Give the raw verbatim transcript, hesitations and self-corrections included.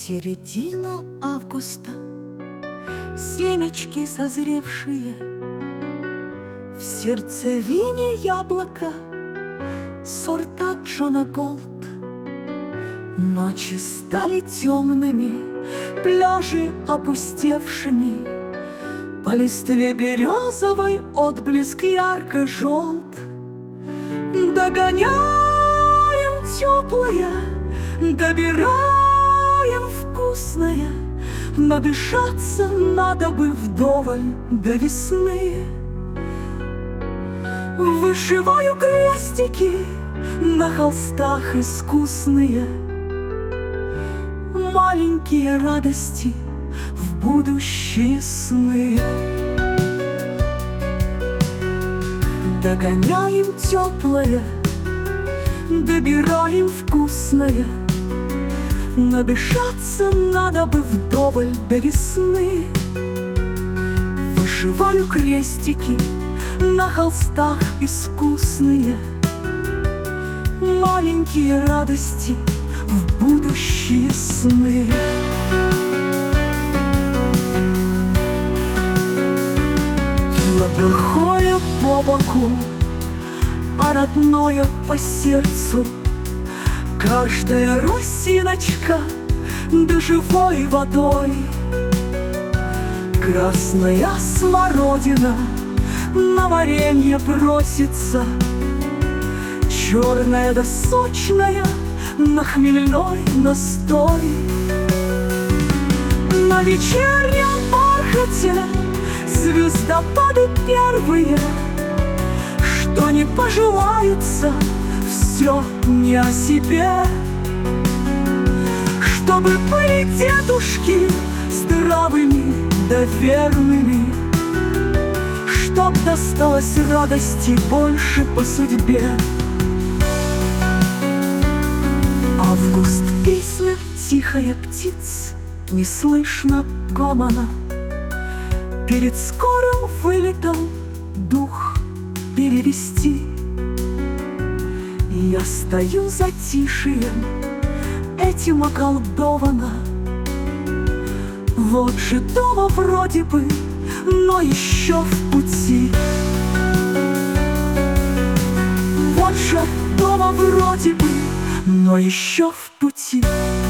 Середина августа, семечки созревшие, в сердцевине яблока сорта Джона Голд. Ночи стали темными, пляжи опустевшими, по листве березовой отблеск ярко-желт. Догоняем теплое, добираем вкусное, надышаться надо бы вдоволь до весны. Вышиваю крестики на холстах искусные, маленькие радости в будущие сны. Догоняем теплое, добираем вкусное, надышаться надо бы вдоволь до весны. Вышиваю крестики на холстах искусные, маленькие радости в будущие сны. Плохое по боку, а родное по сердцу, каждая росиночка да живой водой. Красная смородина на варенье просится, черная да сочная на хмельной настой. На вечернем бархате звездопады первые, что не пожелаются, все не о себе. Чтобы были дедушки здравыми да верными, чтоб досталось радости больше по судьбе. Август песня тихая птиц, не слышно гомона. Перед скорым вылетом дух перевести. Я стою затишием, этим околдована. Вот же дома вроде бы, но еще в пути. Вот же дома вроде бы, но еще в пути.